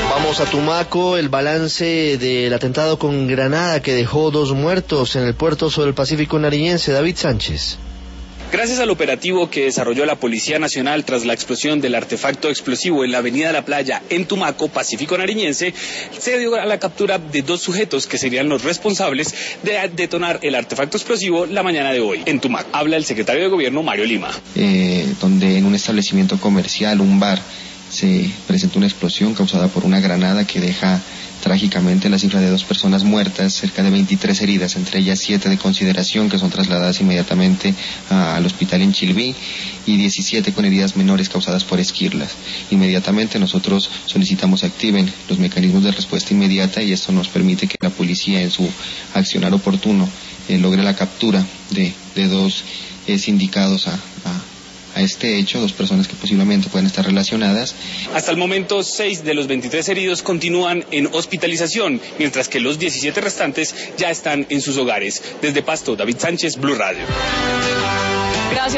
Vamos a Tumaco, el balance del atentado con granada que dejó 2 muertos en el puerto sobre el Pacífico nariñense. David Sánchez. Gracias al operativo que desarrolló la Policía Nacional tras la explosión del artefacto explosivo en la avenida La Playa en Tumaco, Pacífico nariñense, se dio a la captura de 2 sujetos que serían los responsables de detonar el artefacto explosivo la mañana de hoy en Tumaco. Habla el secretario de Gobierno, Mario Lima. Donde en un establecimiento comercial, un bar, se presentó una explosión causada por una granada que deja trágicamente la cifra de 2 personas muertas, cerca de 23 heridas, entre ellas 7 de consideración que son trasladadas inmediatamente al hospital en Chilví y 17 con heridas menores causadas por esquirlas. Inmediatamente nosotros solicitamos se activen los mecanismos de respuesta inmediata y esto nos permite que la policía en su accionar oportuno logre la captura de 2 sindicados a este hecho, 2 personas que posiblemente pueden estar relacionadas. Hasta el momento, 6 de los 23 heridos continúan en hospitalización, mientras que los 17 restantes ya están en sus hogares. Desde Pasto, David Sánchez, Blue Radio. Gracias.